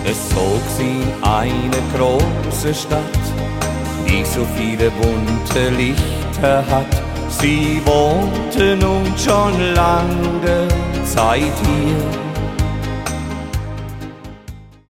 Es zog sie in eine große Stadt, die so viele bunte Lichter hat. Sie wohnte nun schon lange Zeit hier